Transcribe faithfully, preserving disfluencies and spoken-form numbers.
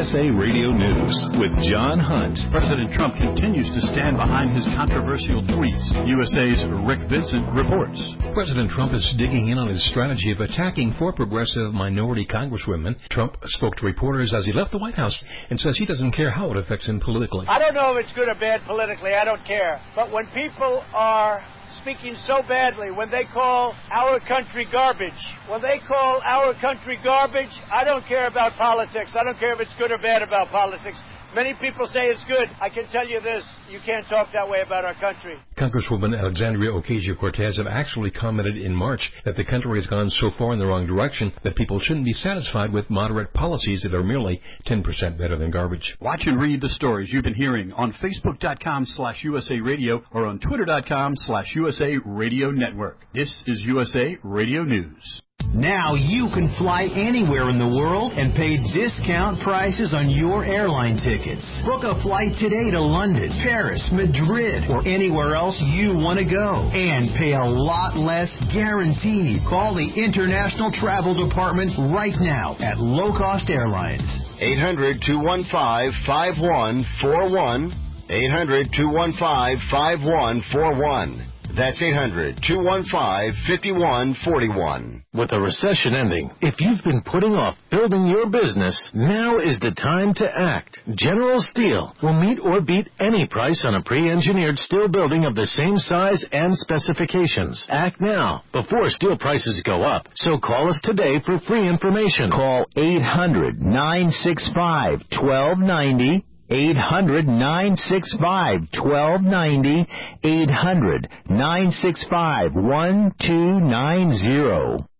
S A Radio News with John Hunt. President Trump continues to stand behind his controversial tweets. U S A's Rick Vincent reports. President Trump is digging in on his strategy of attacking four progressive minority congresswomen. Trump spoke to reporters as he left the White House and says he doesn't care how it affects him politically. I don't know if it's good or bad politically. I don't care. But when people are speaking so badly, when they call our country garbage, when they call our country garbage, I don't care about politics. I don't care if it's good or bad about politics. Many people say it's good. I can tell you this, you can't talk that way about our country. Congresswoman Alexandria Ocasio-Cortez have actually commented in March that the country has gone so far in the wrong direction that people shouldn't be satisfied with moderate policies that are merely ten percent better than garbage. Watch and read the stories you've been hearing on Facebook.com slash USA Radio or on Twitter.com slash USA Radio Network. This is U S A Radio News. Now you can fly anywhere in the world and pay discount prices on your airline tickets. Book a flight today to London, Paris, Madrid, or anywhere else you want to go. And pay a lot less guaranteed. Call the International Travel Department right now at Low Cost Airlines. eight hundred, two one five, five one four one. eight hundred, two one five, five one four one. That's eight hundred, two one five, five one four one. With a recession ending, if you've been putting off building your business, now is the time to act. General Steel will meet or beat any price on a pre-engineered steel building of the same size and specifications. Act now, before steel prices go up. So call us today for free information. Call eight hundred, nine six five, one two nine zero. eight hundred, nine six five, one two nine zero. eight hundred, nine six five, one two nine zero.